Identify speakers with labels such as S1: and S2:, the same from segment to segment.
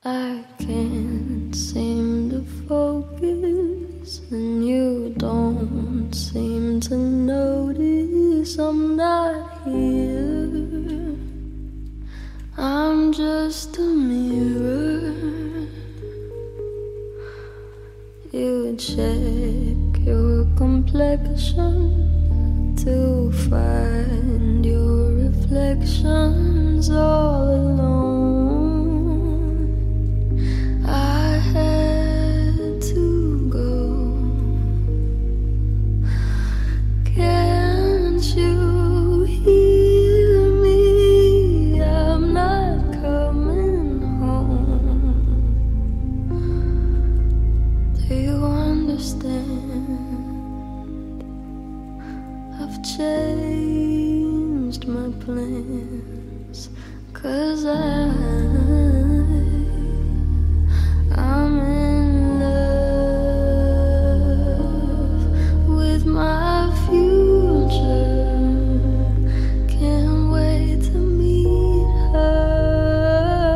S1: I can't seem to focus, and you don't seem to notice I'm not here. I'm just a mirror. You check your complexion to find your reflections all alone. I had to go. Can't you hear me? I'm not coming home. Do you understand? I've changed my plans, 'cause I'm in love with my future. Can't wait to meet her,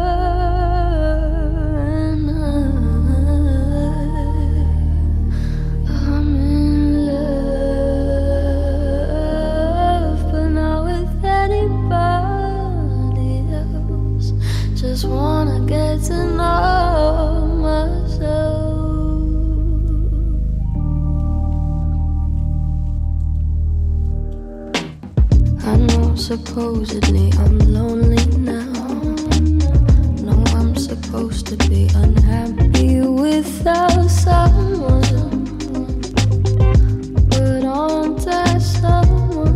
S1: and I'm in love, but not with anybody else. Just wanna get to know myself. I know supposedly I'm lonely now. No, I'm supposed to be unhappy without someone, but aren't I someone?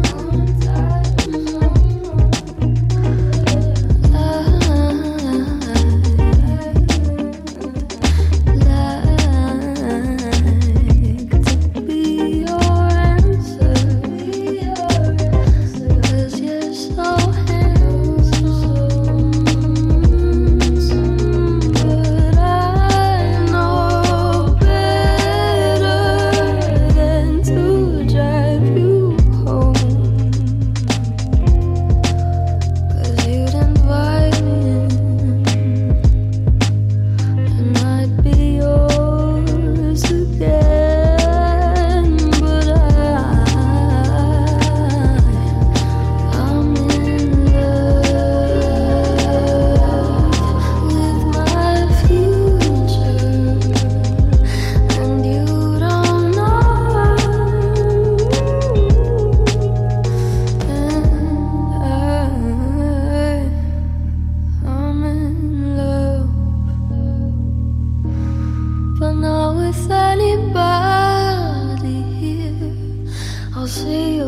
S1: But not with anybody here. I'll see you